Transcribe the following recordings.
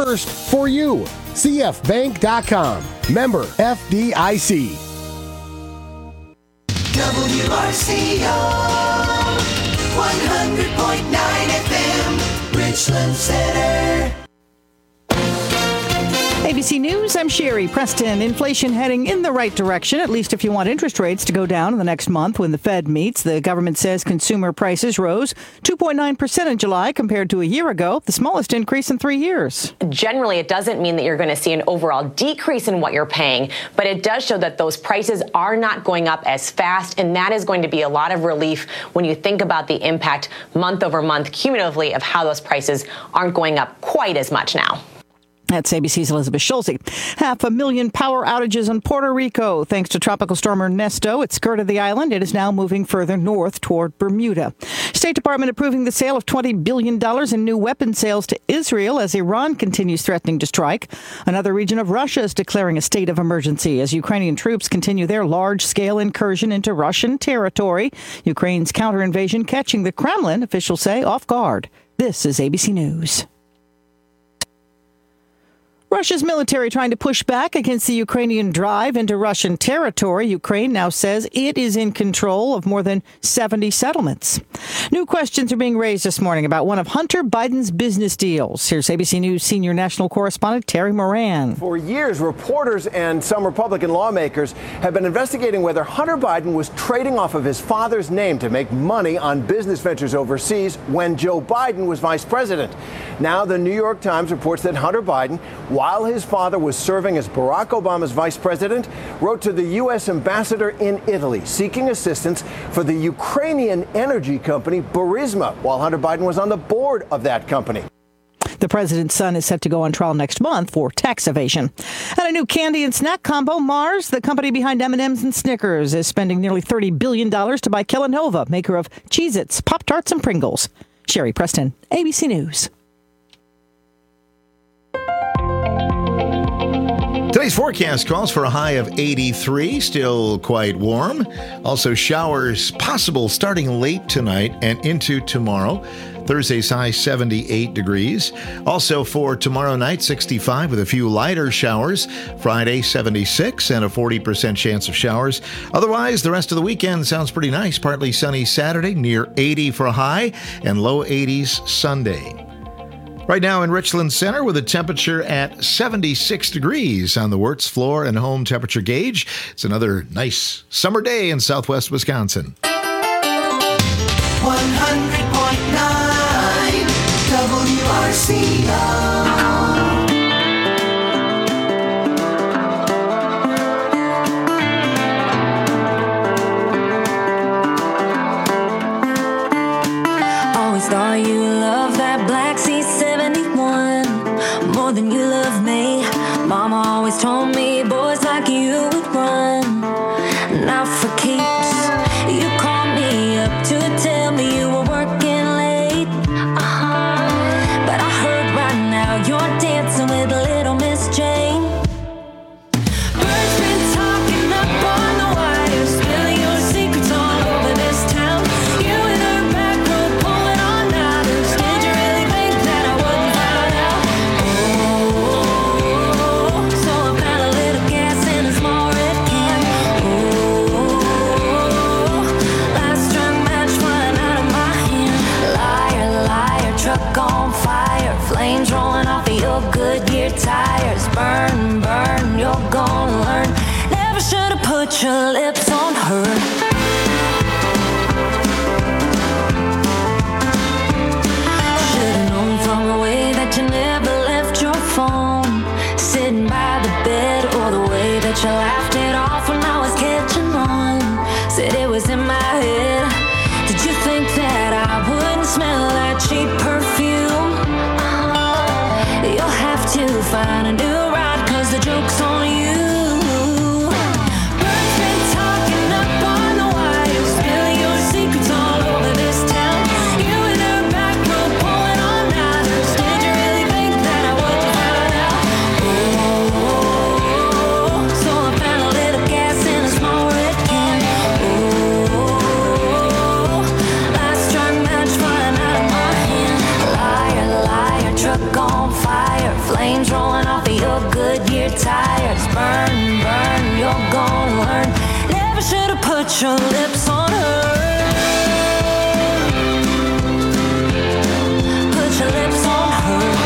first for you. CFBank.com. Member FDIC. WRCO 100.9 FM, Richland Center. ABC News, I'm Sherry Preston. Inflation heading in the right direction, at least if you want interest rates to go down in the next month when the Fed meets. The government says consumer prices rose 2.9% in July compared to a year ago, the smallest increase in 3 years. Generally, it doesn't mean that you're going to see an overall decrease in what you're paying, but it does show that those prices are not going up as fast, and that is going to be a lot of relief when you think about the impact month over month cumulatively of how those prices aren't going up quite as much now. That's ABC's Elizabeth Schulze. 500,000 power outages in Puerto Rico. Thanks to Tropical Storm Ernesto, it skirted the island. It is now moving further north toward Bermuda. State Department approving the sale of $20 billion in new weapon sales to Israel as Iran continues threatening to strike. Another region of Russia is declaring a state of emergency as Ukrainian troops continue their large-scale incursion into Russian territory. Ukraine's counter-invasion catching the Kremlin, officials say, off guard. This is ABC News. Russia's military trying to push back against the Ukrainian drive into Russian territory. Ukraine now says it is in control of more than 70 settlements. New questions are being raised this morning about one of Hunter Biden's business deals. Here's ABC News senior national correspondent Terry Moran. For years, reporters and some Republican lawmakers have been investigating whether Hunter Biden was trading off of his father's name to make money on business ventures overseas when Joe Biden was vice president. Now, the New York Times reports that Hunter Biden, while his father was serving as Barack Obama's vice president, wrote to the U.S. ambassador in Italy seeking assistance for the Ukrainian energy company Burisma, while Hunter Biden was on the board of that company. The president's son is set to go on trial next month for tax evasion. And a new candy and snack combo, Mars, the company behind M&M's and Snickers, is spending nearly $30 billion to buy Kellanova, maker of Cheez-Its, Pop-Tarts, and Pringles. Sherry Preston, ABC News. Today's forecast calls for a high of 83, still quite warm. Also showers possible starting late tonight and into tomorrow. Thursday's high 78 degrees. Also for tomorrow night, 65 with a few lighter showers. Friday, 76 and a 40% chance of showers. Otherwise, the rest of the weekend sounds pretty nice. Partly sunny Saturday, near 80 for a high, and low 80s Sunday. Right now in Richland Center with a temperature at 76 degrees on the Wirtz floor and home temperature gauge. It's another nice summer day in southwest Wisconsin. 100.9 WRCO. Always thought you loved that Black C71 more than you love me. Mama always told me boys like you would run, not for keeps. You called me up to tell me you were working late. But I heard right now you're dancing with little Miss Jane. Birds been talking up on the wire, spilling your secrets all over this town. You and her back row pulling on others. Did you really think that I wouldn't find out? Oh, so I found a little gas in a small red can. Oh, last strung match flying out of my hand. Liar, liar, truck on fire, flames rolling off of your Goodyear tires. Burn, burn, you're gonna learn. Never should have put your lips on her. Should've known from the way that you never left your phone sitting by the bed, or the way that you laughed it off when I was catching on. Said it was in my head. Did you think that I wouldn't smell that cheap perfume? You'll have to find a new ride, 'cause the joke's on you. Birds been talking up on the wire, spilling your secrets all over this town. You and her back row pulling on others. Did you really think that I wouldn't find out? Oh, so I found a little gas in a small red can. Oh, last strung match flying out of my hand. Liar, liar, truck on fire, flame flames rolling off of your Goodyear tires. Burn, burn, you're gonna learn. Never should have put your lips on her. Put your lips on her.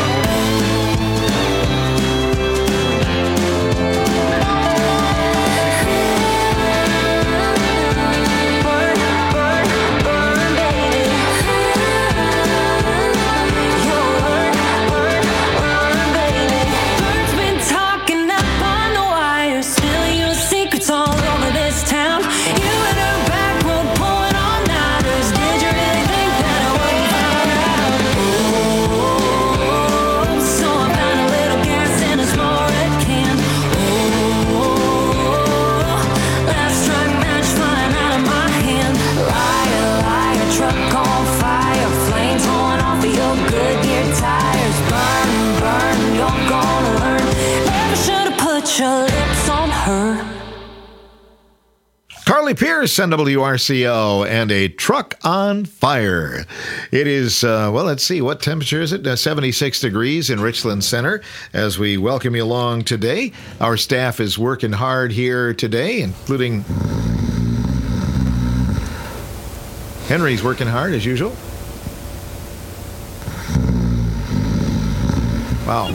Your lips on her. Carly Pierce on WRCO and a truck on fire. It is, well, let's see, what temperature is it? 76 degrees in Richland Center as we welcome you along today. Our staff is working hard here today, including Henry's working hard as usual. Wow.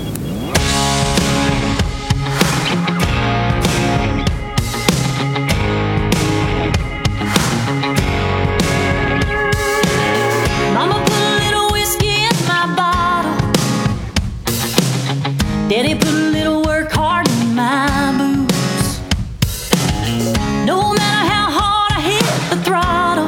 Daddy put a little work hard in my boots. No matter how hard I hit the throttle,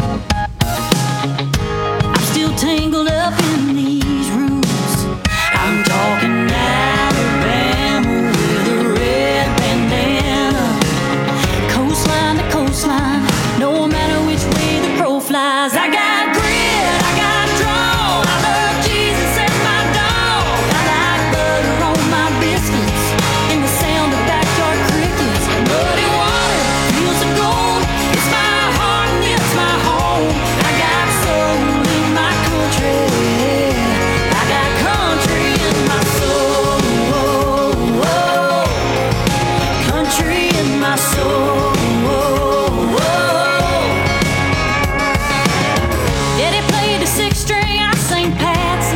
I'm still tangled up in these roots. I'm talking Alabama with a red bandana, coastline to coastline, no matter which way the crow flies. I got grit, I got draw, I love Jesus and my dog. I like butter on my biscuits and the sound of backyard crickets. Muddy water, fields of gold, it's my heart and it's my home. I got soul in my country, I got country in my soul, country in my soul. Daddy played the sixth string, I sang Patsy,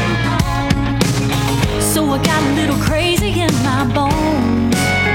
so I got a little crazy in my bones.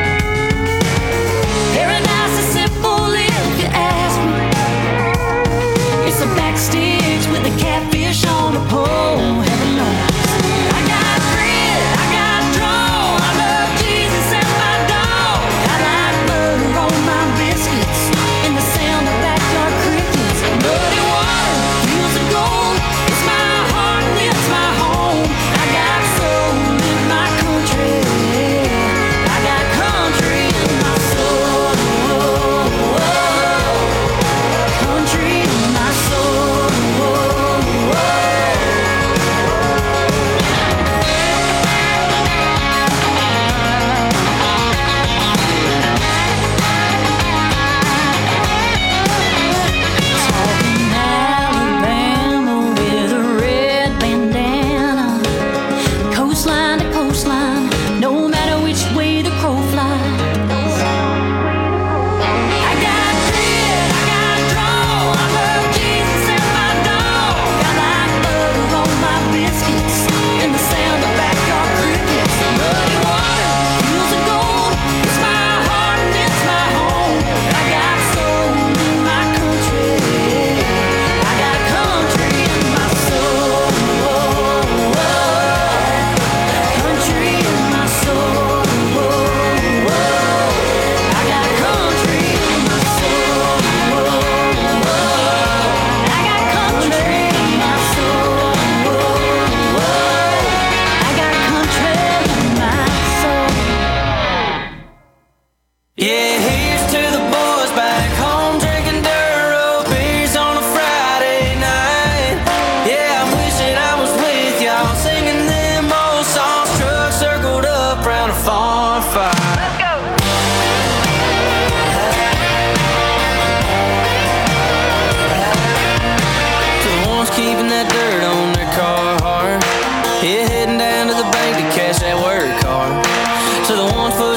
Paradise is simple if you ask me. It's a back sticks with a catfish on a pole. Heaven knows. I got grit, I got draw, I love Jesus and my dog. I like butter on my biscuits and the sound of backyard crickets. Muddy water, fields of gold, it's my heart and it's my home. I got soul in my country, I got country in my soul, country in my soul. Talking Alabama with a red bandana, coastline to coastline, no matter which way the crow flies. I got grit, I got draw, I love Jesus and my dog. I like butter on my biscuits and the sound of backyard crickets. Muddy water, fields of gold, it's my heart and it's my home. I got soul in my country, I got country in my soul, country in my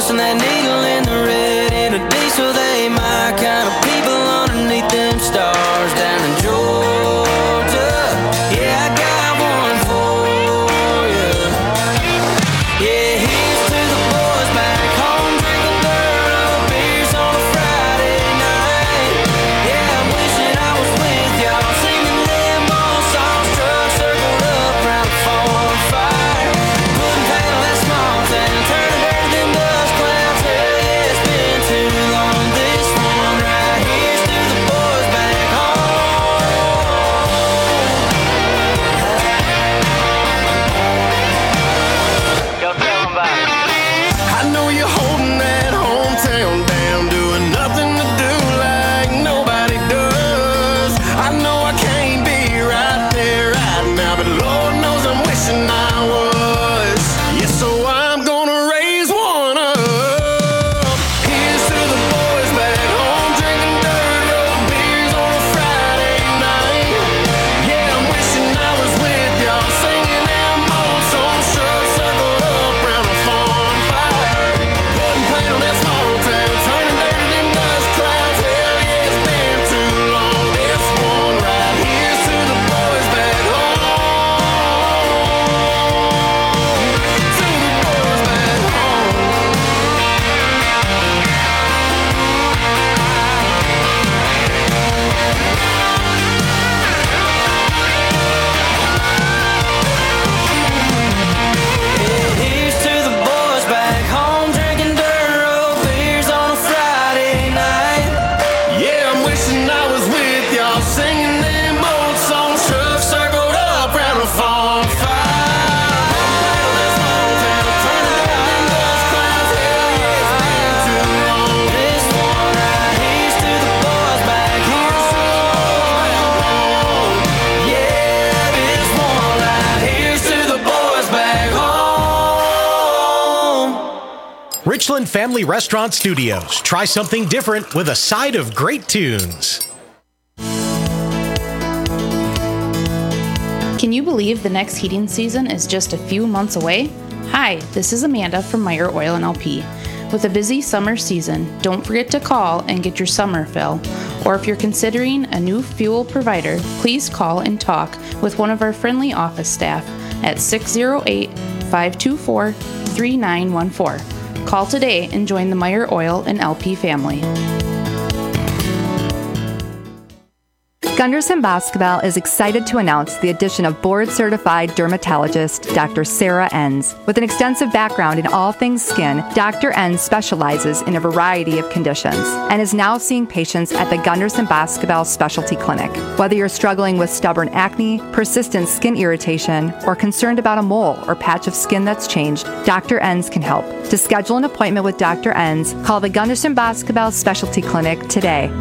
crossing that needle in the red in a diesel. They my kind of people underneath them stars down in Georgia. Yeah, I got one for you. Yeah, here's to the boys back home drinking dirt road beers on a Friday night. Yeah, I'm wishing I was with y'all singing them old songs. Trucks circled up round the farm fire, putting paint on that small town, turning dirt to them dust clouds. Hell yeah, it's been too long. This one right here's to the boys back home. Yo, tell 'em about it. I know you're holding that hometown down, doing nothing to do like nobody does. I know I can't be right there right now, but Lord knows I'm wishing I was. Yeah, so I'm gonna raise one up. Here's to the boys back home drinking dirt road beers on a Friday night. Yeah, I'm wishing I was with y'all singing them old songs. Trucks circled up round a farm fire, putting paint on that small town, turning dirt to them dust clouds. Hell yeah, it's been too long. This one right here's to the boys back home. To the boys back home. Here's to the boys back home drinking dirt road beers on a Friday night. Yeah, I'm wishing I was with y'all singing them old songs. Trucks circled up round a farm fire. This one right here's to the boys back home. Yeah, this one right here's to the boys back home. Richland Family Restaurant Studios. Try something different with a side of great tunes. Can you believe the next heating season is just a few months away? Hi, this is Amanda from Meyer Oil and LP. With a busy summer season, don't forget to call and get your summer fill. Or if you're considering a new fuel provider, please call and talk with one of our friendly office staff at 608-524-3914. Call today and join the Meyer Oil and LP family. Gunderson Basketball is excited to announce the addition of board-certified dermatologist Dr. Sarah Enns. With an extensive background in all things skin, Dr. Enns specializes in a variety of conditions and is now seeing patients at the Gunderson Basketball Specialty Clinic. Whether you're struggling with stubborn acne, persistent skin irritation, or concerned about a mole or patch of skin that's changed, Dr. Enns can help. To schedule an appointment with Dr. Enns, call the Gunderson Basketball Specialty Clinic today.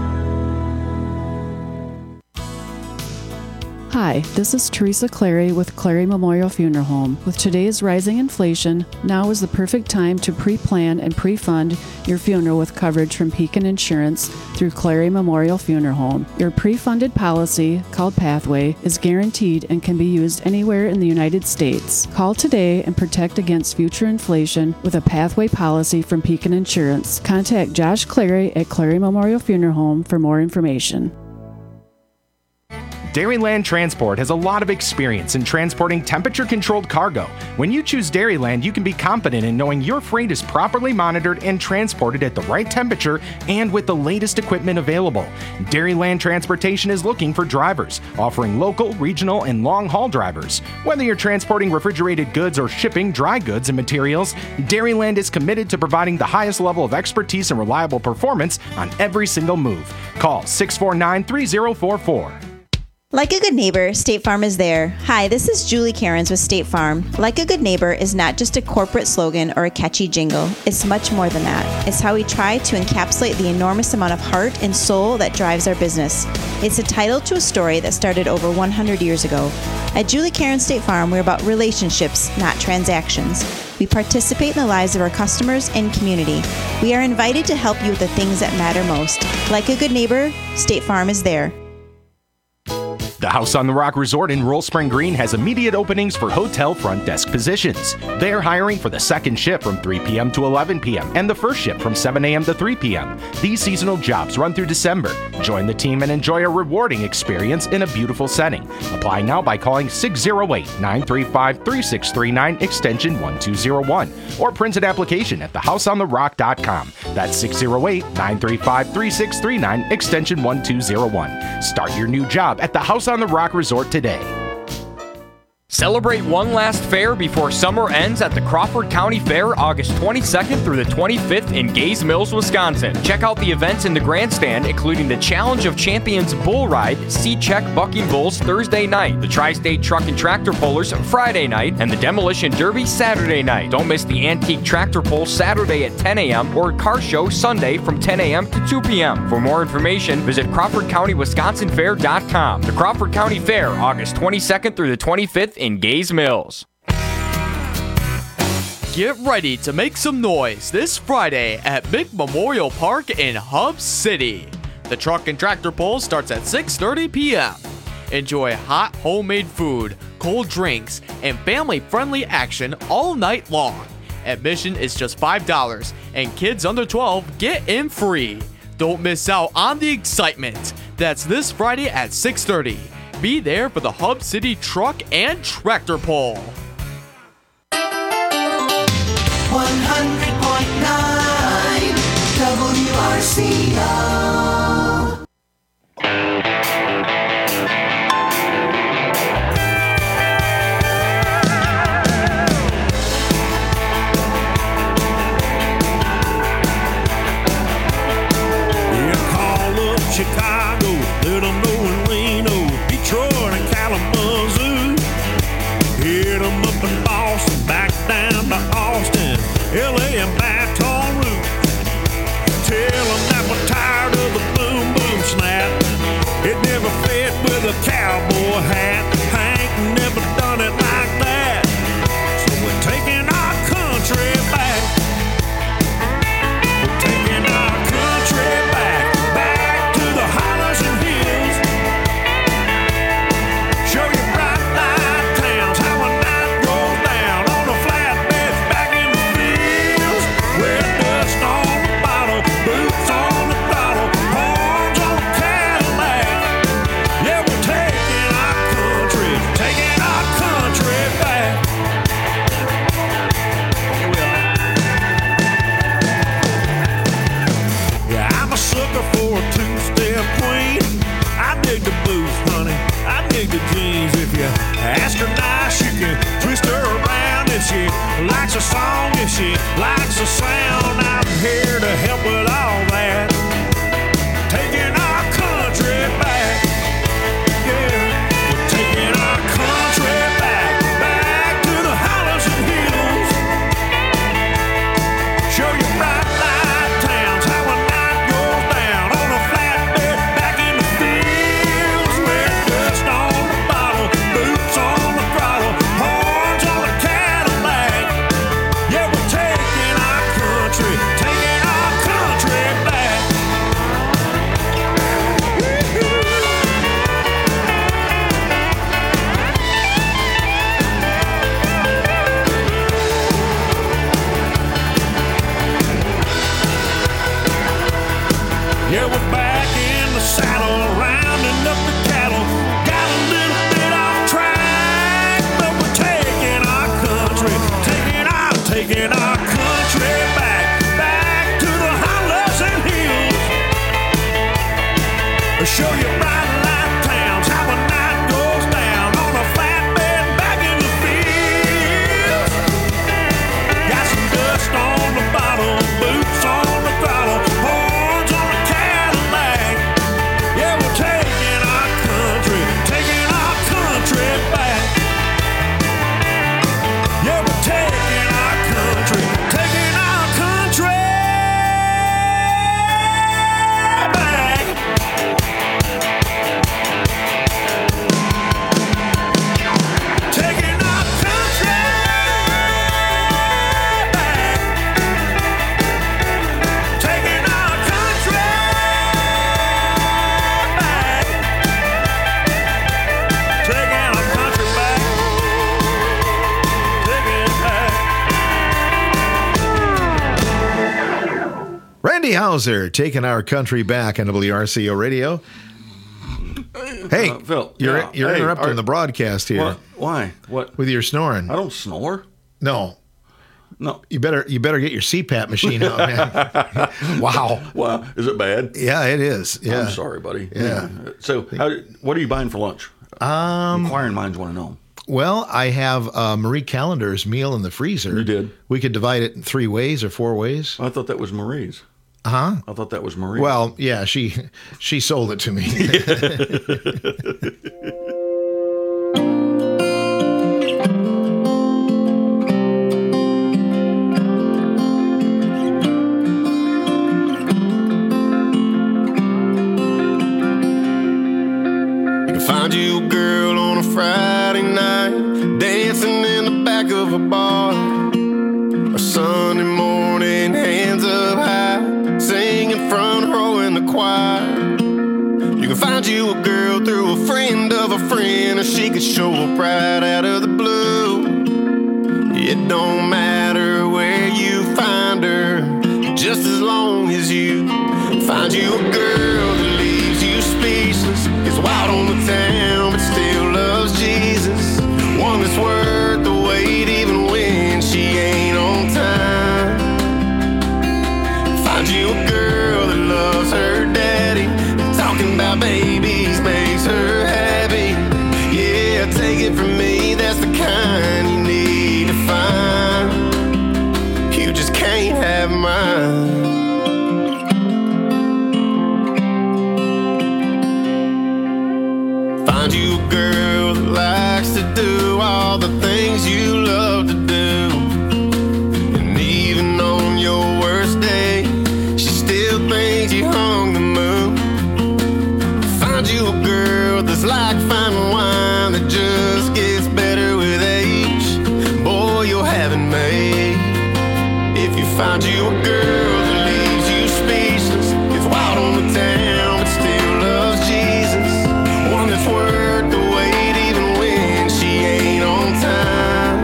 Hi, this is Teresa Clary with Clary Memorial Funeral Home. With today's rising inflation, now is the perfect time to pre-plan and pre-fund your funeral with coverage from Pekin Insurance through Clary Memorial Funeral Home. Your pre-funded policy, called Pathway, is guaranteed and can be used anywhere in the United States. Call today and protect against future inflation with a Pathway policy from Pekin Insurance. Contact Josh Clary at Clary Memorial Funeral Home for more information. Dairyland Transport has a lot of experience in transporting temperature-controlled cargo. When you choose Dairyland, you can be confident in knowing your freight is properly monitored and transported at the right temperature and with the latest equipment available. Dairyland Transportation is looking for drivers, offering local, regional, and long-haul drivers. Whether you're transporting refrigerated goods or shipping dry goods and materials, Dairyland is committed to providing the highest level of expertise and reliable performance on every single move. Call 649-3044. Like a good neighbor, State Farm is there. Hi, this is Julie Cairns with State Farm. Like a good neighbor is not just a corporate slogan or a catchy jingle. It's much more than that. It's how we try to encapsulate the enormous amount of heart and soul that drives our business. It's a title to a story that started over 100 years ago. At Julie Cairns State Farm, we're about relationships, not transactions. We participate in the lives of our customers and community. We are invited to help you with the things that matter most. Like a good neighbor, State Farm is there. The House on the Rock Resort in Roll Spring Green has immediate openings for hotel front desk positions. They're hiring for the second shift from 3 p.m. to 11 p.m. and the first shift from 7 a.m. to 3 p.m. These seasonal jobs run through December. Join the team and enjoy a rewarding experience in a beautiful setting. Apply now by calling 608-935-3639 extension 1201 or print an application at thehouseontherock.com. That's 608-935-3639 extension 1201. Start your new job at the House on the Rock Resort today. Celebrate one last fair before summer ends at the Crawford County Fair August 22nd through the 25th in Gays Mills, Wisconsin. Check out the events in the grandstand, including the Challenge of Champions Bull Ride, C-Check Bucking Bulls Thursday night, the Tri-State Truck and Tractor Pullers Friday night, and the Demolition Derby Saturday night. Don't miss the Antique Tractor Pull Saturday at 10 a.m. or Car Show Sunday from 10 a.m. to 2 p.m. For more information, visit CrawfordCountyWisconsinFair.com. The Crawford County Fair, August 22nd through the 25th in Gays Mills. Get ready to make some noise this Friday at Big Memorial Park in Hub City. The Truck and Tractor Pull starts at 6:30 p.m. Enjoy hot homemade food, cold drinks, and family-friendly action all night long. Admission is just $5, and kids under 12 get in free. Don't miss out on the excitement. That's this Friday at 6:30. Be there for the Hub City Truck and Tractor Pull. 100.9 WRCO. Chicago, little know in Reno, Detroit and Kalamazoo. Hit 'em up in Boston, back down to Austin, LA and Baton Rouge. Tell 'em that we're tired of the boom boom snap. It never fit with a cowboy hat. Hank never done it like that. So we're taking our country back. We're taking our country back. The hollers and hills. Show you bright light towns, how a night goes down on a flatbed back in the fields. Where dust on the bottle, boots on the throttle, horns on a Cadillac. Yeah, we're taking our country back. Yeah, I'm a sucker for a two-step queen. I dig the boots, honey. I dig the jeans. If you ask her nice, you can twist her around. If she likes a song, if she likes the sound, I'm here to help with all that. Taking our country back. Yeah, we're taking our country back. Back to the hollers and hills. Show you bright light towns, how a night goes down on a flatbed back in the fields. Where dust on the bottle, boots on the throttle, horns on a Cadillac. Yeah, we're taking our country back. Yeah, we're back in the saddle, rounding up the cattle. Got a little bit off track, but we're taking our country back. Back to the hollers and hills. Show you bright light towns, how a night goes down on a flatbed back in the fields. Got some dust on the bottle, boots on the throttle, horns on a Cadillac. Yeah, we're taking our country back. Yeah, we're taking our country back. Randy Hauser taking our country back on WRCO Radio. Hey, Phil, you're interrupting the broadcast here. Why? What? With your snoring. I don't snore. No. No. You better get your CPAP machine out, man. Wow. Wow. Is it bad? Yeah, it is. Yeah. I'm sorry, buddy. Yeah. So, what are you buying for lunch? Inquiring minds want to know. Well, I have Marie Callender's meal in the freezer. You did? We could divide it in 3 ways or 4 ways. I thought that was Marie's. Huh? I thought that was Marie. Well, yeah, she sold it to me. Find you a girl on a Friday night, dancing in the back of a bar. Or Sunday morning, hands up high, singing front row in the choir. You can find you a girl through a friend of a friend, or she could show up right out of the blue. It don't matter where you find her, just as long as you find you a girl that leaves you speechless. It's wild on the town, but still loves Jesus. One that's worth the wait, even when she ain't on time. Find you a girl that loves her daddy, talking about babies makes her happy. Yeah, take it from me, that's the kind you need to find. You just can't have mine. Find you a girl that likes to do all the things you love to do. And even on your worst day, she still thinks you hung the moon. Find you a girl that's like fine wine that just gets better with age. Boy, you'll have it made. If you find you a girl that leaves you speechless, it's wild on the town, but still loves Jesus. One that's worth the wait, even when she ain't on time.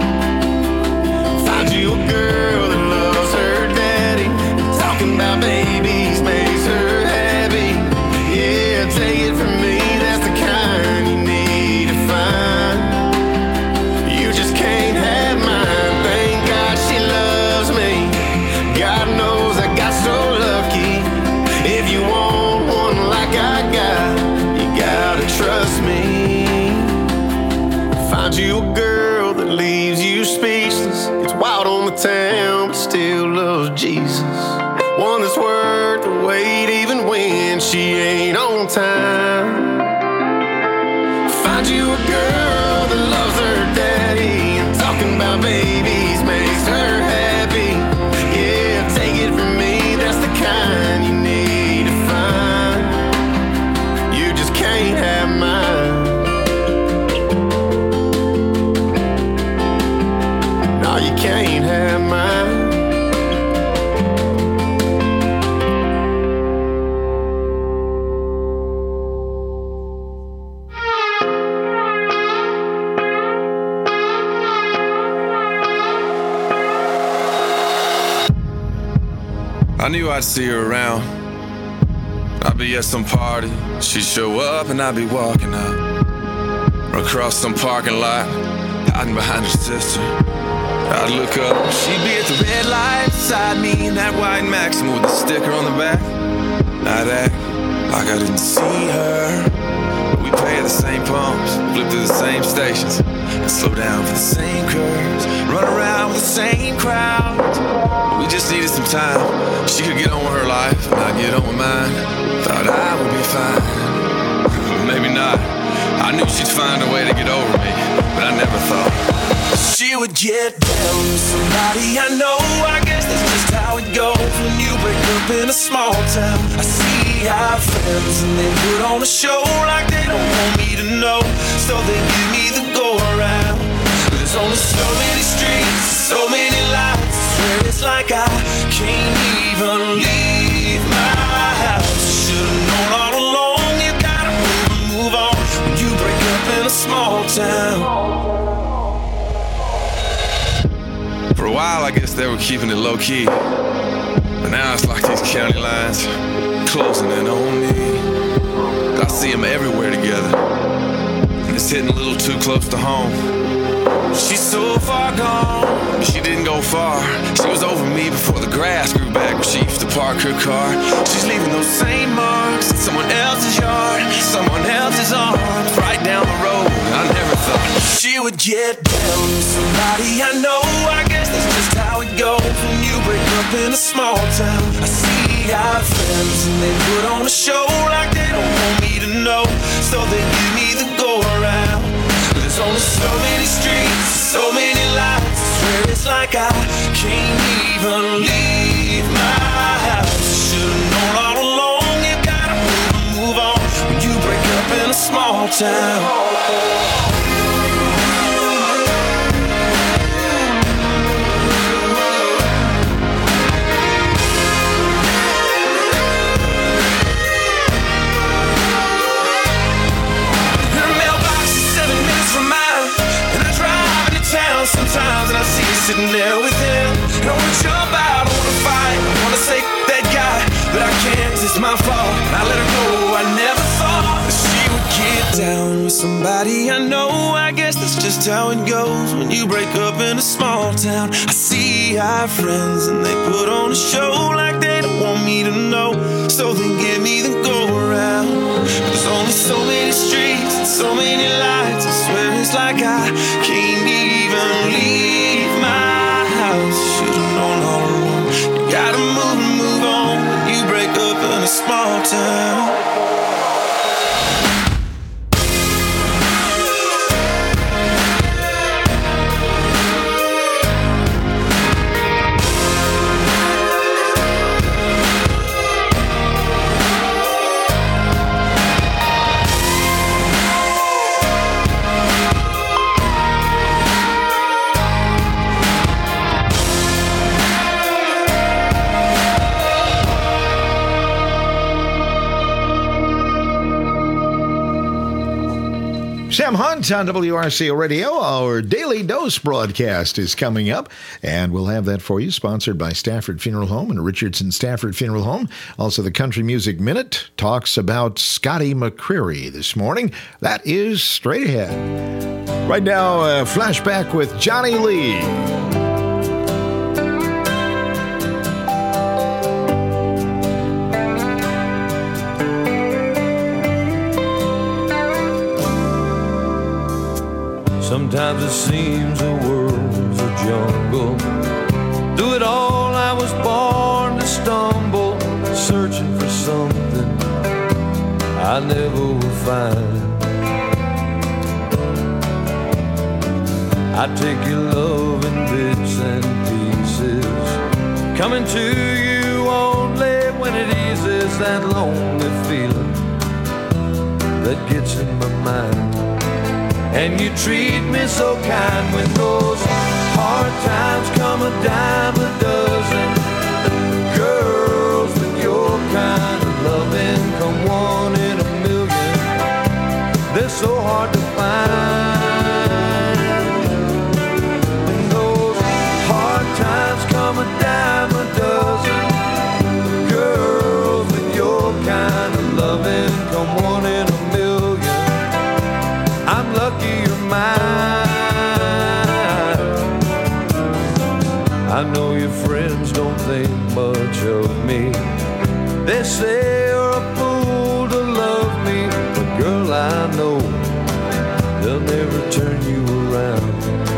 Find you a girl that loves her daddy, talking about babies makes her happy. Yeah, take it from me, that's the kind you need to find. You just can't have mine. Thank God she loves me. God knows I got so lucky. If you want one like I got, you gotta trust me. Find you a girl that leaves you speechless. It's wild on the town, but still loves Jesus. One that's worth the wait, even when she ain't on time. Find you a girl that loves her daddy, and talking about babies makes her happy. Yeah, take it from me, that's the kind you need to find. You just can't have mine. No, you can't have mine. I knew I'd see her around. I'd be at some party, she'd show up and I'd be walking out. Or across some parking lot, hiding behind her sister. I'd look up, she'd be at the red light beside me in that white Maxima with a sticker on the back. I'd act like I didn't see her, but we pay at the same pumps, flip through the same stations, and slow down for the same curves, run around with the same crowds. We just needed some time. She could get on with her life, and I'd get on with mine. Thought I would be fine, but maybe not. I knew she'd find a way to get over me, but I never thought she would get down with somebody I know. I guess that's just how it goes when you break up in a small town. I see our friends and they put on a show like they don't want me to know, so they give me the go around. There's only so many streets, so many lights. I swear it's like I can't even leave my house. Should've known all along you gotta move on when you break up in a small town. For a while, I guess they were keeping it low-key. But now it's like these county lines closing in on me. I see them everywhere together, and it's hitting a little too close to home. She's so far gone, but she didn't go far. She was over me before the grass grew back where she used to park her car. She's leaving those same marks in someone else's yard, someone else's arms, right down the road. I never thought she would get down with somebody I know. I guess that's just how it goes when you break up in a small town. I see our friends and they put on a show like they don't want me to know, so they give me the go around. There's only so many streets, so many lights. I swear it's like I can't even leave my house. Should've known all along you gotta move on when you break up in a small town. Sometimes and I see you sitting there with him, and I wanna jump out, I wanna fight, I wanna say that guy, but I can't, 'cause it's my fault. I let her go, I never thought that she would get down with somebody I know. I guess that's just how it goes when you break up in a small town. I see our friends and they put on a show like they don't want me to know, so they give me the go around. There's only so many streets and so many lights. I swear it's like I can't even leave my house. Should've known all along. You gotta move on when you break up in a small town. Sam Hunt on WRCO Radio. Our Daily Dose broadcast is coming up, and we'll have that for you, sponsored by Stafford Funeral Home and Richardson Stafford Funeral Home. Also, the Country Music Minute talks about Scotty McCreery this morning. That is straight ahead. Right now, a flashback with Johnny Lee. Sometimes it seems the world's a jungle. Through it all I was born to stumble, searching for something I never will find. I take your love in bits and pieces, coming to you only when it eases that lonely feeling that gets in my mind. And you treat me so kind when those hard times come a dime a dozen. Girls with your kind of loving come one in a million. They're so hard to find. And those hard times come a dime a dozen. Girls with your kind of loving come one in a million. I'm lucky you're mine. I know your friends don't think much of me. They say you're a fool to love me, but girl, I know they'll never turn you around.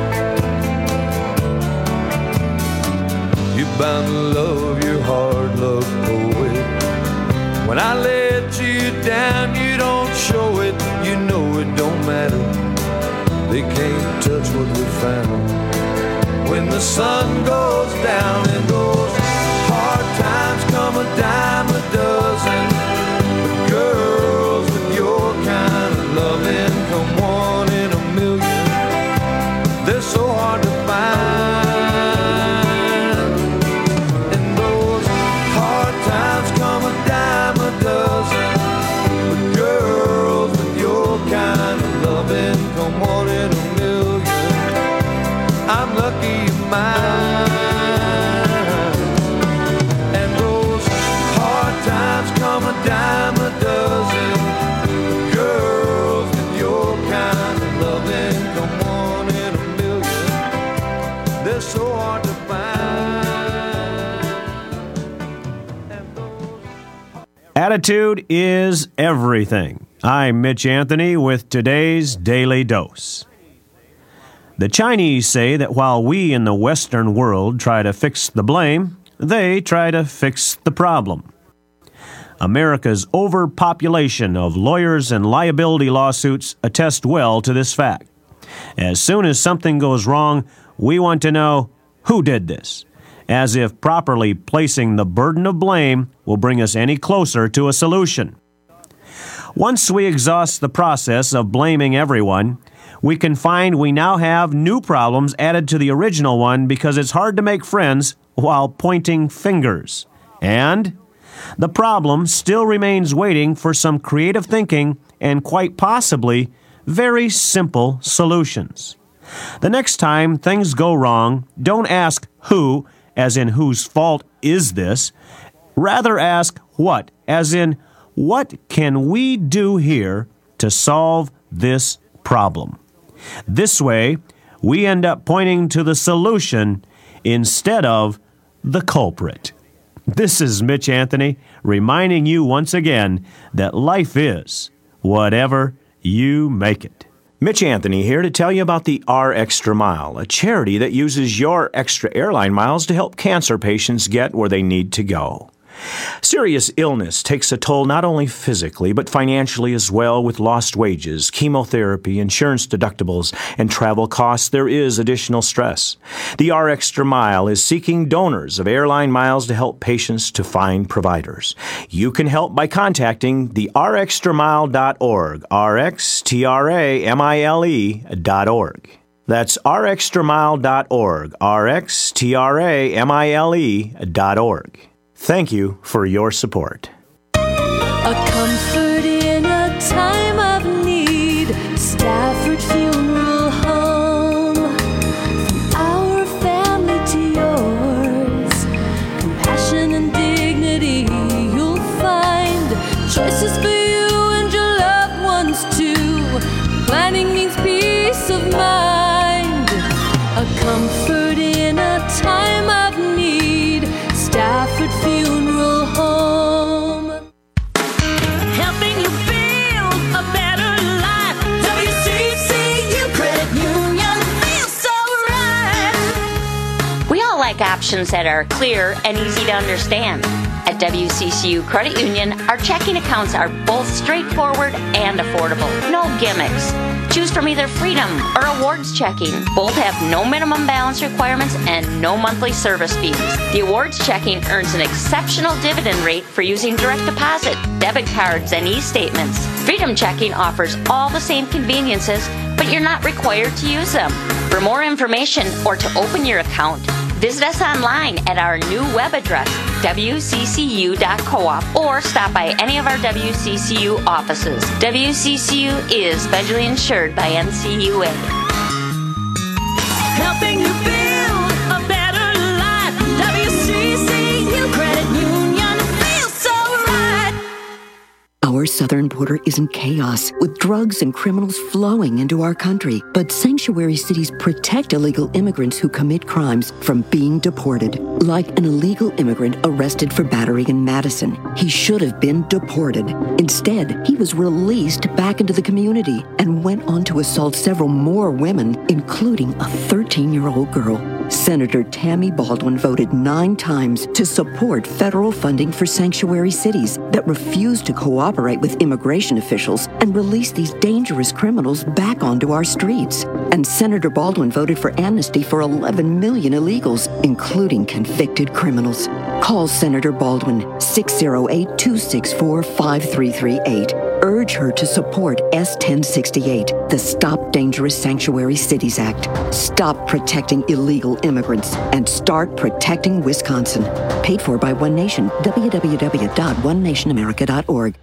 You're bound to love your hard luck poet. When I let you down, you don't show it. You know it don't matter. They can't touch what we found. When the sun goes down and those hard times come a dime a dozen. But girls with your kind of loving come one in a million. They're so hard to find. And those hard times come a dime a dozen. But girls with your kind of loving come one in a million. I'm lucky you're mine. Attitude is everything. I'm Mitch Anthony with today's Daily Dose. The Chinese say that while we in the Western world try to fix the blame, they try to fix the problem. America's overpopulation of lawyers and liability lawsuits attest well to this fact. As soon as something goes wrong, we want to know who did this, as if properly placing the burden of blame will bring us any closer to a solution. Once we exhaust the process of blaming everyone, we can find we now have new problems added to the original one because it's hard to make friends while pointing fingers. And the problem still remains waiting for some creative thinking and quite possibly very simple solutions. The next time things go wrong, don't ask who, as in whose fault is this. Rather ask what, as in what can we do here to solve this problem? This way, we end up pointing to the solution instead of the culprit. This is Mitch Anthony reminding you once again that life is whatever you make it. Mitch Anthony here to tell you about the R Extra Mile, a charity that uses your extra airline miles to help cancer patients get where they need to go. Serious illness takes a toll not only physically but financially as well. With lost wages, chemotherapy, insurance deductibles, and travel costs, there is additional stress. The R Extra Mile is seeking donors of airline miles to help patients to find providers. You can help by contacting the rxtramile.org, rxtramile.org. That's rxtramile.org, rxtramile.org. Thank you for your support. A comfort in a time of need. Stafford Funeral Home. From our family to yours. Compassion and dignity you'll find. Choices for you and your loved ones too. Planning means peace of mind. A comfort in a time of need. Stafford Funeral Home. Helping you build a better life. WCCU Credit Union feels so right. We all like options that are clear and easy to understand. At WCCU Credit Union, our checking accounts are both straightforward and affordable. No gimmicks. Choose from either Freedom or Awards Checking. Both have no minimum balance requirements and no monthly service fees. The Awards Checking earns an exceptional dividend rate for using direct deposit, debit cards, and e-statements. Freedom Checking offers all the same conveniences, but you're not required to use them. For more information or to open your account, visit us online at our new web address, wccu.coop, or stop by any of our WCCU offices. WCCU is federally insured by NCUA. Helping you build a better life. WCCU Credit Union feels so right. Our southern border is in chaos, with drugs and criminals flowing into our country. But sanctuary cities protect illegal immigrants who commit crimes from being deported. Like an illegal immigrant arrested for battery in Madison. He should have been deported. Instead, he was released back into the community and went on to assault several more women, including a 13-year-old girl. Senator Tammy Baldwin voted 9 times to support federal funding for sanctuary cities that refuse to cooperate with immigration officials and release these dangerous criminals back onto our streets. And Senator Baldwin voted for amnesty for 11 million illegals, including convicted criminals. Call Senator Baldwin 608-264-5338. Urge her to support S-1068, the Stop Dangerous Sanctuary Cities Act. Stop protecting illegal immigrants and start protecting Wisconsin. Paid for by One Nation. www.onenationamerica.org.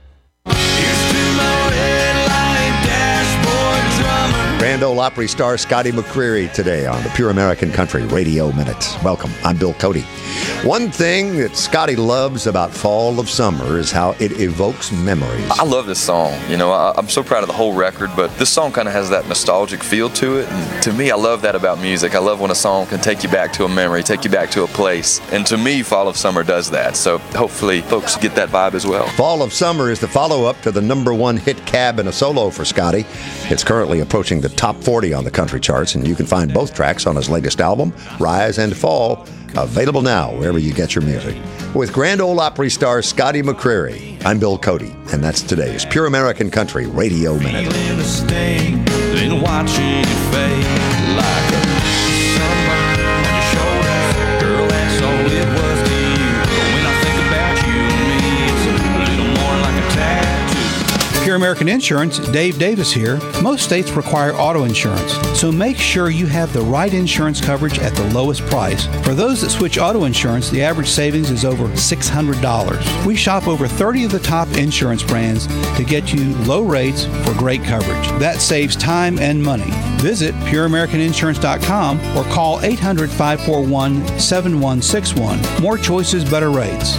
Grand Ole Opry star Scotty McCreery today on the Pure American Country Radio Minute. Welcome. I'm Bill Cody. One thing that Scotty loves about Fall of Summer is how it evokes memories. I love this song. You know, I'm so proud of the whole record, but this song kind of has that nostalgic feel to it. And to me, I love that about music. I love when a song can take you back to a memory, take you back to a place. And to me, Fall of Summer does that. So hopefully folks get that vibe as well. Fall of Summer is the follow-up to the #1 hit Cab and a Solo for Scotty. It's currently approaching the top 40 on the country charts, and you can find both tracks on his latest album, Rise and Fall, available now wherever you get your music. With Grand Ole Opry star Scotty McCreery, I'm Bill Cody, and that's today's Pure American Country Radio Minute. Feeling the sting, then watching it fade like a sunburn on your shoulder. Girl, that's all it was to you. But when I think about you and me, it's a little more like a tattoo. Pure American Insurance, Dave Davis here. Most states require auto insurance, so make sure you have the right insurance coverage at the lowest price. For those that switch auto insurance, the average savings is over $600. We shop over 30 of the top insurance brands to get you low rates for great coverage. That saves time and money. Visit pureamericaninsurance.com or call 800-541-7161. More choices, better rates.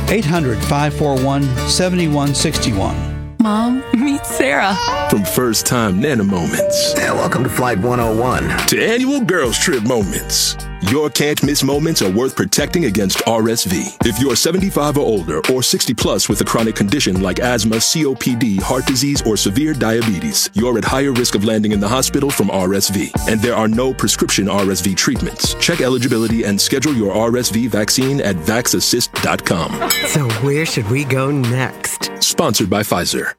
800-541-7161. Mom, meet Sarah. From First Time Nana Moments. And welcome to Flight 101. To Annual Girls Trip Moments. Your can't miss moments are worth protecting against RSV. If you're 75 or older or 60 plus with a chronic condition like asthma, COPD, heart disease, or severe diabetes, you're at higher risk of landing in the hospital from RSV. And there are no prescription RSV treatments. Check eligibility and schedule your RSV vaccine at vaxassist.com. So where should we go next? Sponsored by Pfizer.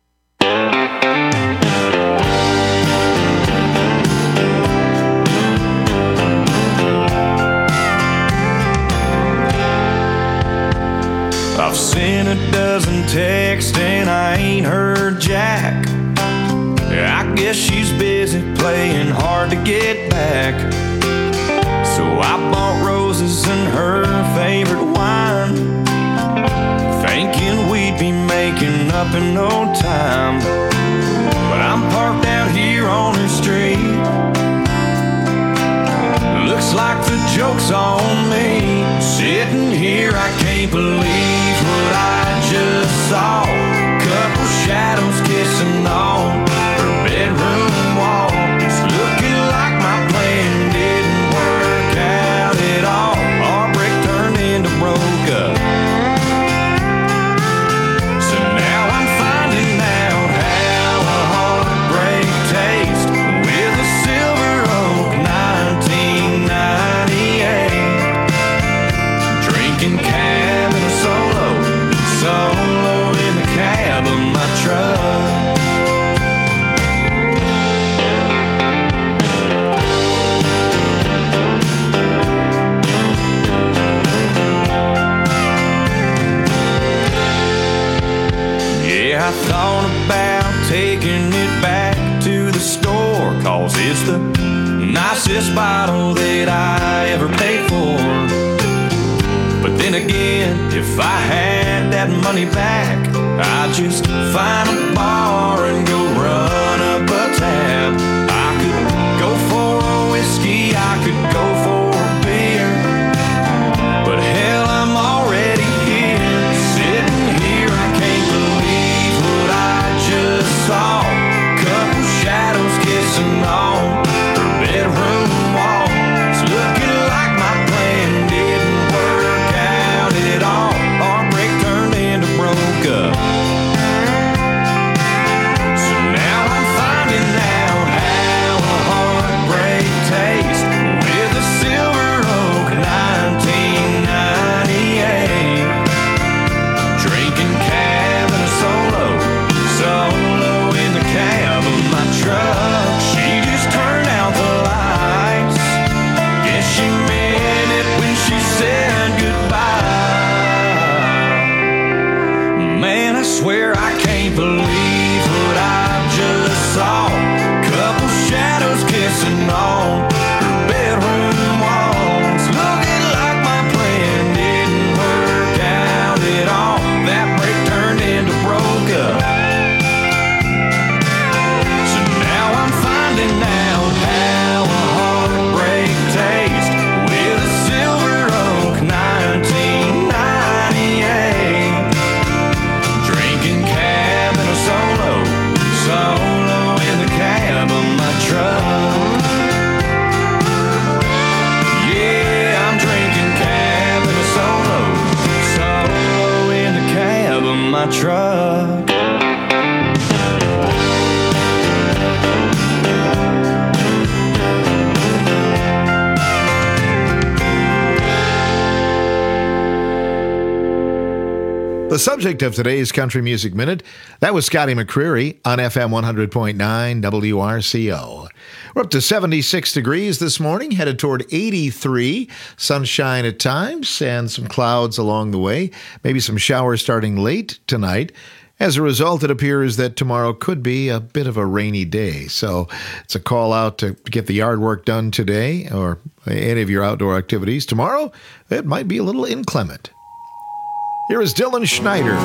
I've sent a dozen texts and I ain't heard Jack. I guess she's busy playing hard to get back. So I bought roses and her favorite wine, thinking we'd be making up in no time. But I'm parked out here on her street. Looks like the joke's on me. Sitting here, I can't believe what I just saw. Couple shadows kissing on her bedroom wall. It's looking like my plan didn't work out at all. Our break turned into broke up. So now I'm finding out how a heartbreak tastes with a Silver Oak 1998. Drinking cab and a solo in the cab of my truck. Yeah, I thought about taking it back to the store, 'cause it's the nicest bottle that I ever paid for. But then again, if I had that money back, I'd just find a bar and go run up a tab. I could go for a whiskey, I could go for a beer, but hell, I'm already here. Sitting here, I can't believe what I just saw. Couple shadows kissing on her bedroom wall. It's looking like my plan didn't work out at all. Our break turned into broke up. So now I'm finding out how a heartbreak tastes with a my truck. The subject of today's Country Music Minute, that was Scotty McCreery on FM 100.9 WRCO. We're up to 76 degrees this morning, headed toward 83. Sunshine at times and some clouds along the way. Maybe some showers starting late tonight. As a result, it appears that tomorrow could be a bit of a rainy day. So it's a call out to get the yard work done today or any of your outdoor activities. Tomorrow, it might be a little inclement. Here is Dylan Schneider.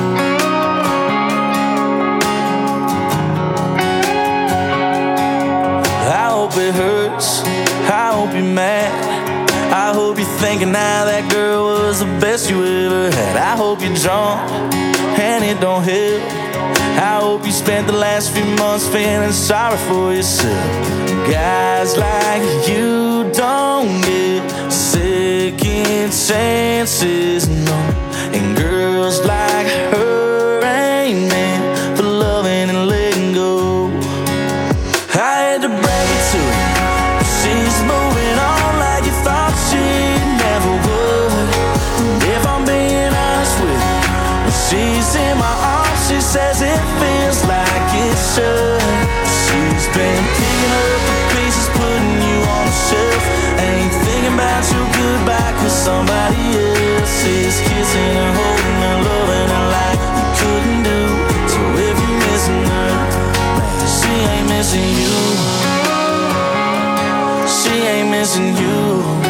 I hope it hurts, I hope you're mad, I hope you're thinking now that girl was the best you ever had. I hope you're drunk and it don't help. I hope you spent the last few months feeling sorry for yourself. Guys like you don't get second chances, no. And girls like her ain't meant for loving and letting go. I had to break it to you, she's moving on like you thought she never would. And if I'm being honest with you, when she's in my arms, she says it feels like it should. She's been picking up the pieces, putting you on the shelf. Ain't thinking about your goodbye, cause somebody else is kissing her, holding her, loving her like you couldn't do. So if you're missing her, man, she ain't missing you. She ain't missing you.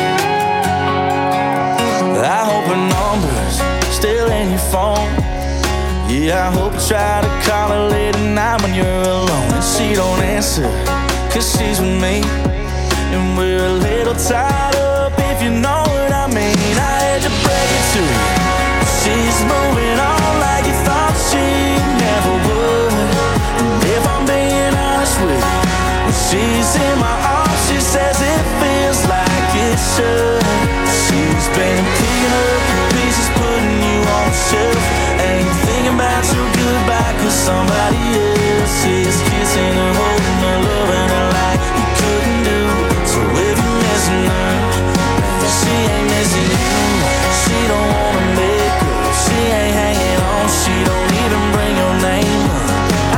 I hope her number's still in your phone. Yeah, I hope you try to call her late at night when you're alone and she don't answer, cause she's with me. And we're a little tied up, if you know what I mean. I had to break it to you, she's moving on like you thought she never would. And if I'm being honest with you, when she's in my arms, she says it feels like it should. She's been picking up the pieces, putting you on the shelf. Ain't thinking about your goodbye, cause somebody else is kissing her, holding her, loving her like you couldn't do. So if you're missing her, she ain't missing you. She don't wanna make up, she ain't hanging on, she don't even bring your name up.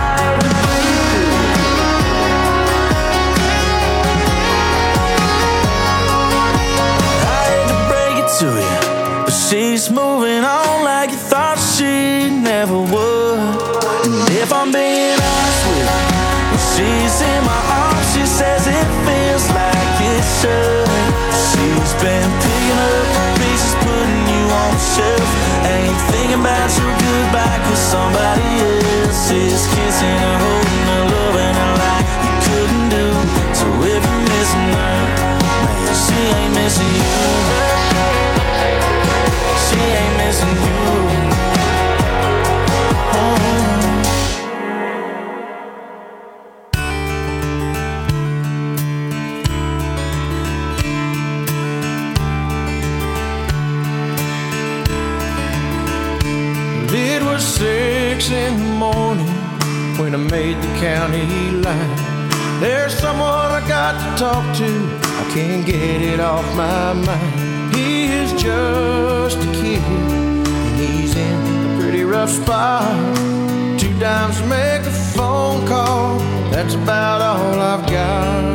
I hate to break it to you, but she's moving on like you thought she never would. And if I'm being honest with you, when she's in my arms, she says it feels like it should. She's been picking up the pieces, putting you on the shelf. Ain't thinking about your goodbye, cause somebody else is kissing her, holding her, loving her like you couldn't do. So if you're missing her, man, she ain't missing you. She ain't missing you. It was 6 in the morning when I made the county line. There's someone I got to talk to, I can't get it off my mind. He is just a kid, and he's in a pretty rough spot. 2 dimes to make a phone call, that's about all I've got.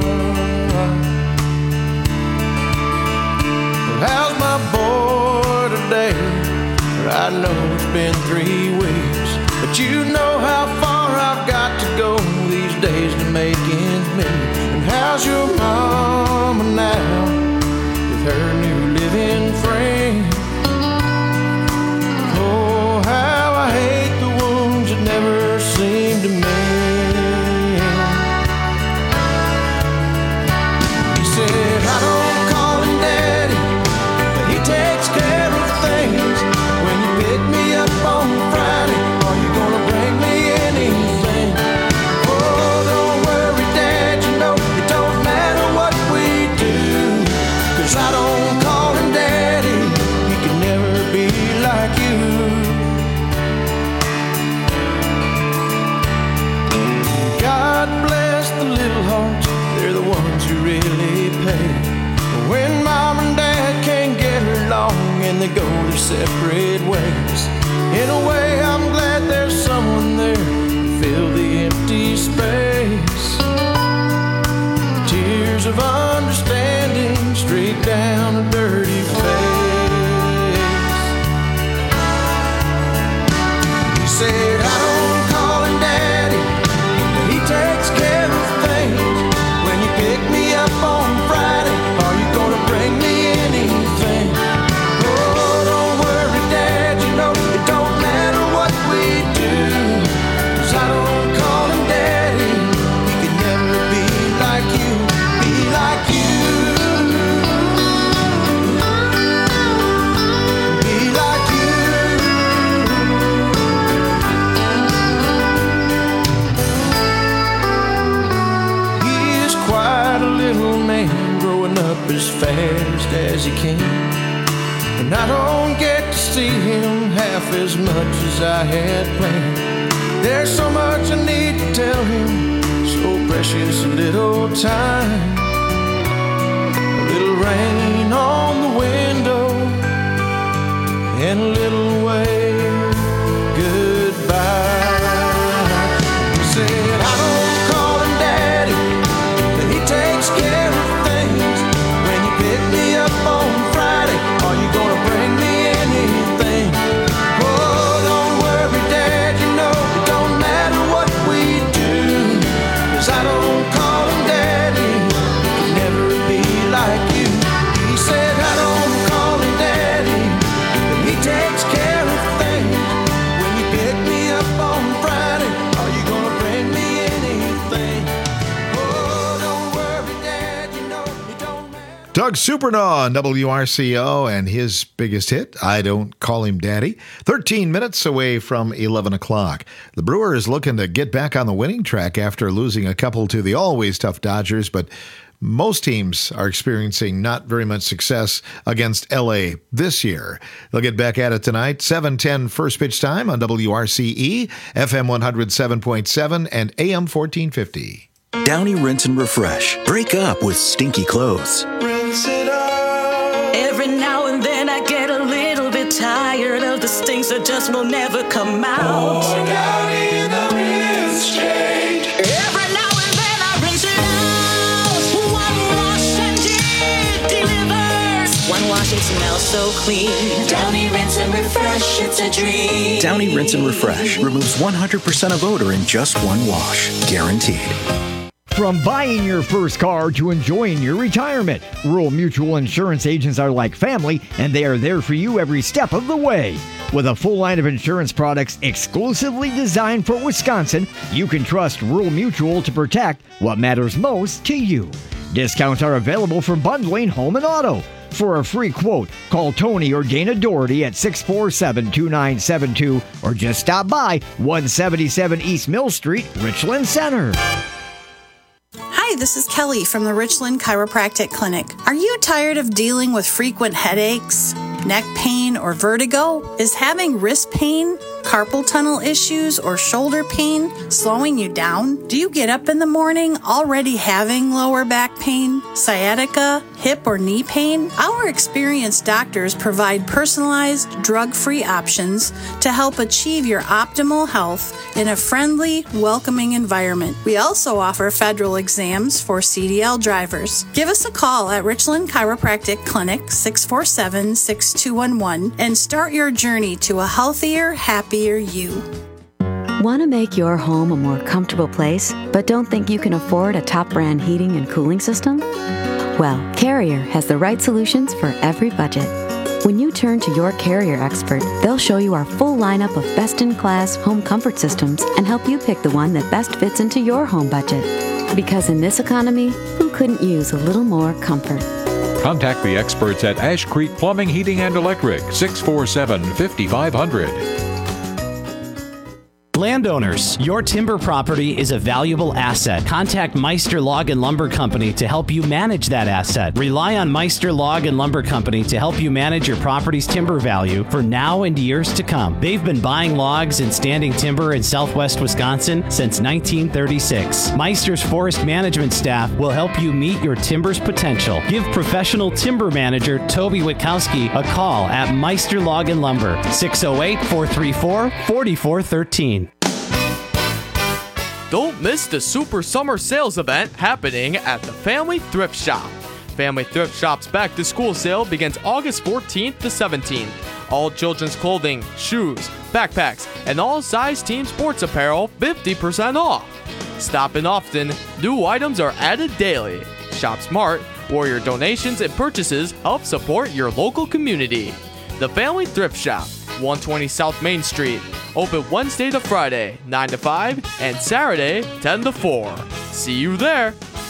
How's my boy today? I know it's been 3 weeks, but you know how far I've got to go these days to make ends meet. And how's your mama now with her new living friend? Oh, how I hate the wounds that never seem to mend. He said, I don't call him daddy, but he takes care of things. When you pick me up on Friday, are you gonna bring me anything? Oh, don't worry, Dad, you know it don't matter what we do, 'cause I don't call him Daddy, separate ways. In a way, I'm glad there's someone there to fill the empty space. Tears of understanding straight down a dirty face. He said, I don't call him daddy, but he takes care of things. When you pick me up on Friday, are you gonna bring me anything? Oh, don't worry, Dad, you know it don't matter what we do, 'cause I don't call him daddy. He can never be like you, be like you. Be like you. He is quite a little man, growing up as fast as he can. And I don't get to see him half as much as I had planned. There's so much I need to tell him, so precious little time. A little rain on the window, and a little wave goodbye. He said, I don't call him daddy, but he takes care of things. When you pick me up on Friday, are you gonna bring me anything? Oh, don't worry, Dad, you know it don't matter what we do, 'cause I don't call him daddy. He can never be like you. He said, I don't call him daddy, but he takes care of things. When you pick me up on Friday, are you gonna bring me anything? Oh, don't worry, Dad, you know it don't matter. Doug Supernaw on WRCO and his biggest hit, I Don't Call Him Daddy. 13 minutes away from 11 o'clock. The Brewers looking to get back on the winning track after losing a couple to the always tough Dodgers, but most teams are experiencing not very much success against LA this year. They'll get back at it tonight, 7:10 first pitch time on WRCE, FM 107.7 and AM 1450. Downy Rinse and Refresh. Break up with stinky clothes. Every now and then I get a little bit tired of the stinks that just will never come out. Every now and then I rinse it out. One wash and it delivers. One wash, it smells so clean. Downy Rinse and Refresh, it's a dream. Downy Rinse and Refresh removes 100% of odor in just one wash. Guaranteed. From buying your first car to enjoying your retirement, Rural Mutual Insurance agents are like family, and they are there for you every step of the way. With a full line of insurance products exclusively designed for Wisconsin, you can trust Rural Mutual to protect what matters most to you. Discounts are available for bundling home and auto. For a free quote, call Tony or Dana Doherty at 647-2972 or just stop by 177 East Mill Street, Richland Center. Hi, this is Kelly from the Richland Chiropractic Clinic. Are you tired of dealing with frequent headaches, neck pain, or vertigo? Is having wrist pain, carpal tunnel issues, or shoulder pain slowing you down? Do you get up in the morning already having lower back pain, sciatica, hip or knee pain? Our experienced doctors provide personalized, drug-free options to help achieve your optimal health in a friendly, welcoming environment. We also offer federal exams for CDL drivers. Give us a call at Richland Chiropractic Clinic, 647-6211, and start your journey to a healthier, happier you. Want to make your home a more comfortable place, but don't think you can afford a top brand heating and cooling system? Well, Carrier has the right solutions for every budget. When you turn to your Carrier expert, they'll show you our full lineup of best-in-class home comfort systems and help you pick the one that best fits into your home budget. Because in this economy, who couldn't use a little more comfort? Contact the experts at Ash Creek Plumbing, Heating, and Electric, 647-5500. Landowners, your timber property is a valuable asset. Contact Meister Log and Lumber Company to help you manage that asset. Rely on Meister Log and Lumber Company to help you manage your property's timber value for now and years to come. They've been buying logs and standing timber in southwest Wisconsin since 1936. Meister's forest management staff will help you meet your timber's potential. Give professional timber manager Toby Witkowski a call at Meister Log and Lumber, 608-434-4413. Don't miss the Super Summer Sales event happening at the Family Thrift Shop. Family Thrift Shop's Back to School sale begins August 14th to 17th. All children's clothing, shoes, backpacks, and all size team sports apparel 50% off. Stop in often, new items are added daily. Shop smart, where your donations and purchases help support your local community. The Family Thrift Shop, 120 South Main Street. Open Wednesday to Friday, 9 to 5, and Saturday, 10 to 4. See you there.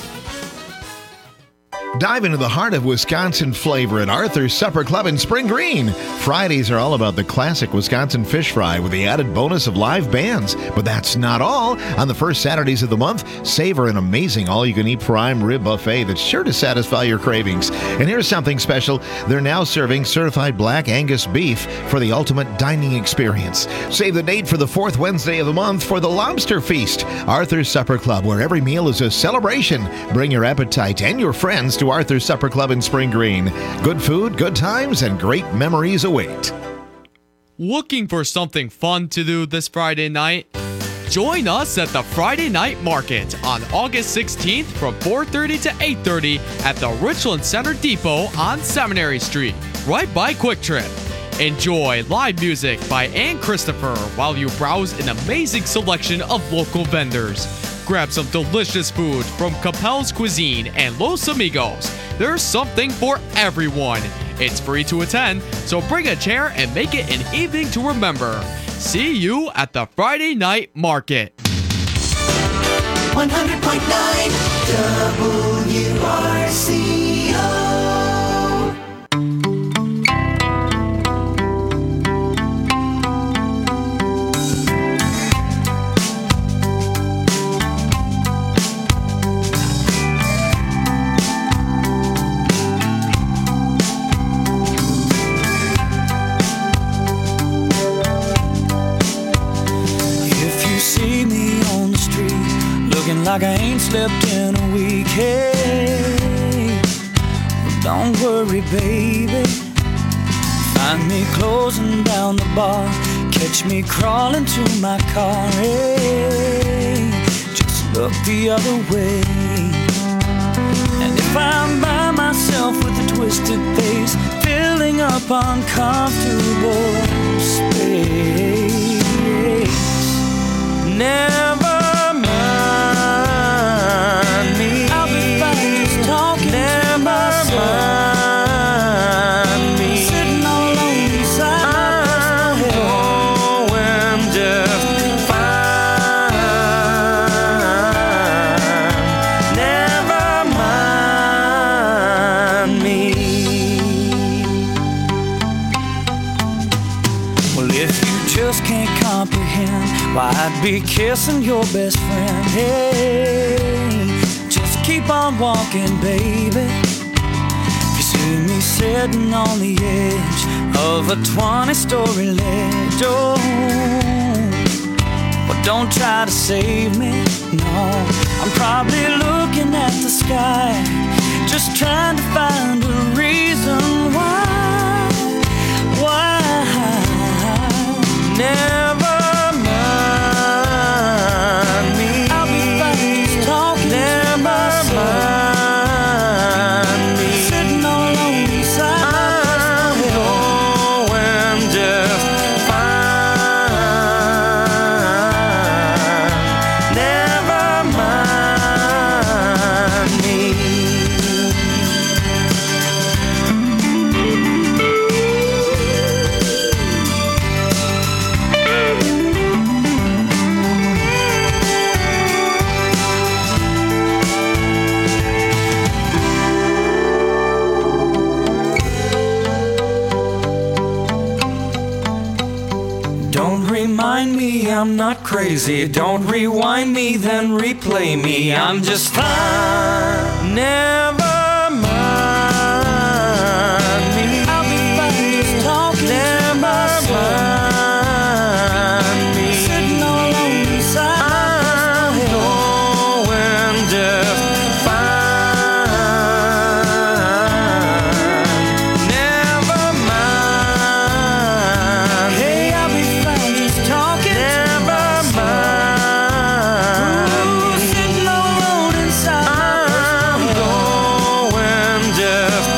Dive into the heart of Wisconsin flavor at Arthur's Supper Club in Spring Green. Fridays are all about the classic Wisconsin fish fry with the added bonus of live bands. But that's not all. On the first Saturdays of the month, savor an amazing all-you-can-eat prime rib buffet that's sure to satisfy your cravings. And here's something special. They're now serving certified black Angus beef for the ultimate dining experience. Save the date for the fourth Wednesday of the month for the Lobster Feast. Arthur's Supper Club, where every meal is a celebration. Bring your appetite and your friends to Arthur's Supper Club in Spring Green. Good food, good times, and great memories await. Looking for something fun to do this Friday night? Join us at the Friday Night Market on August 16th from 4:30 to 8:30 at the Richland Center Depot on Seminary Street, right by Quick Trip. Enjoy live music by Ann Christopher while you browse an amazing selection of local vendors. Grab some delicious food from Capel's Cuisine and Los Amigos. There's something for everyone. It's free to attend, so bring a chair and make it an evening to remember. See you at the Friday Night Market. 100.9 WRCO. Like I ain't slept in a week. Hey, well, don't worry, baby. Find me closing down the bar. Catch me crawling to my car. Hey, just look the other way. And if I'm by myself with a twisted face, filling up uncomfortable space, never why I'd be kissing your best friend. Hey, just keep on walking, baby. You see me sitting on the edge of a 20-story ledge. Oh, well, don't try to save me, no. I'm probably looking at the sky, just trying to find a reason why. Never Don't remind me I'm not crazy. Don't rewind me, then replay me. I'm just fine. Never mind me. I'll be fine just talking. Never mind me. Sitting all alone beside I'm going just fine. Never mind. Hey, I'll be fine just talking. Never mind. Ooh, sitting all alone inside I'm going just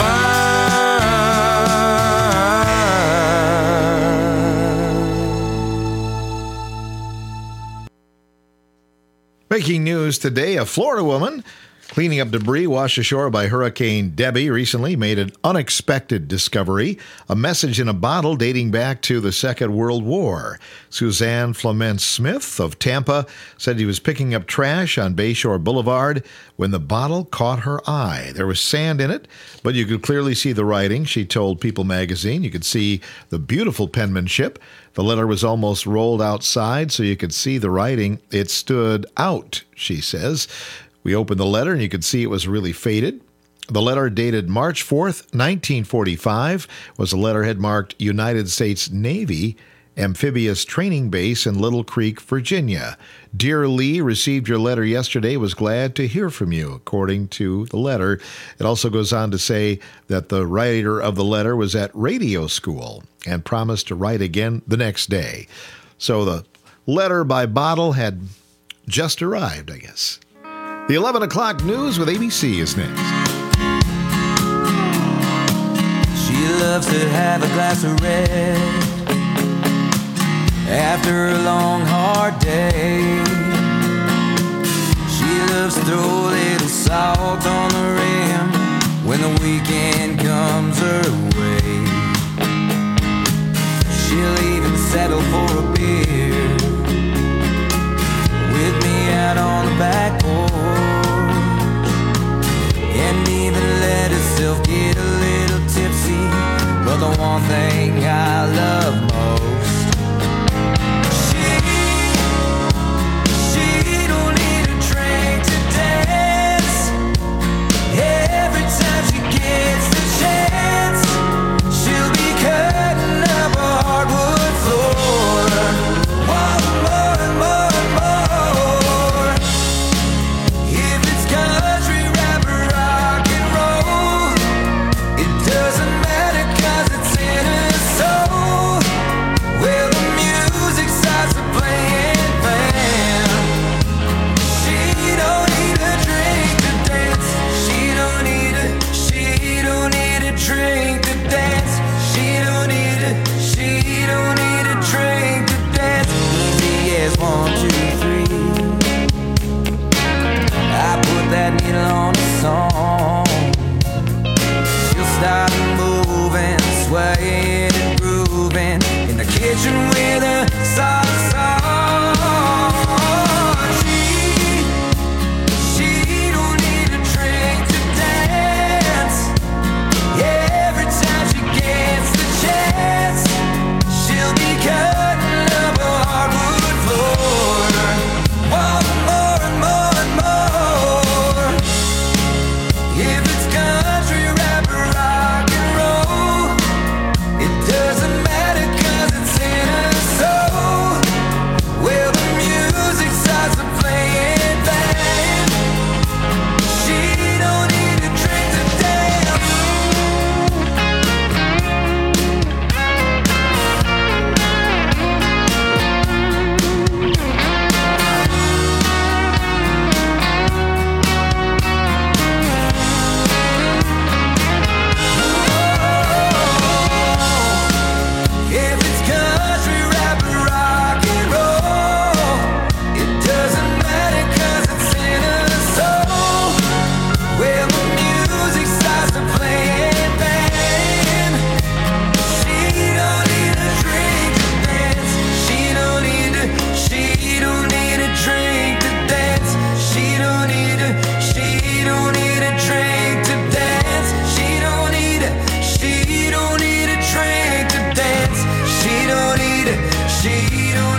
Breaking news today, a Florida woman cleaning up debris washed ashore by Hurricane Debbie recently made an unexpected discovery, a message in a bottle dating back to the Second World War. Suzanne Flement Smith of Tampa said he was picking up trash on Bayshore Boulevard when the bottle caught her eye. There was sand in it, but you could clearly see the writing, she told People magazine. You could see the beautiful penmanship. The letter was almost rolled outside so you could see the writing. It stood out, she says. We opened the letter and you could see it was really faded. The letter dated March 4th, 1945, was a letterhead marked United States Navy Amphibious Training Base in Little Creek, Virginia. Dear Lee, received your letter yesterday. Was glad to hear from you, according to the letter. It also goes on to say that the writer of the letter was at radio school and promised to write again the next day. So the letter by bottle had just arrived, I guess. The 11 o'clock news with ABC is next. She loves to have a glass of red after a long, hard day. She loves to throw a little salt on the rim when the weekend comes her way. She'll even settle for a beer with me out on the back porch, and even let herself get a little tipsy. But the one thing I love most, she don't need a drink to dance. Every time she gets the chance, she'll be cutting up a hardwood floor. One more and more and more. If it's country, rap, or rock and roll, it doesn't matter 'cause it's in her soul. Well, the music starts to play and bam. She don't need a drink to dance. She don't need a drink to dance. She don't need a drink to dance. Easy as 1, 2, 3. I put that needle on a song. She'll start moving, swaying and grooving in the kitchen with a soft song. She don't need a drink to dance. Every time she gets the chance, she'll be cutting up a hardwood floor. One more and more and more. If it's country, rap, or rock and roll, it doesn't matter 'cause it's in her cheat on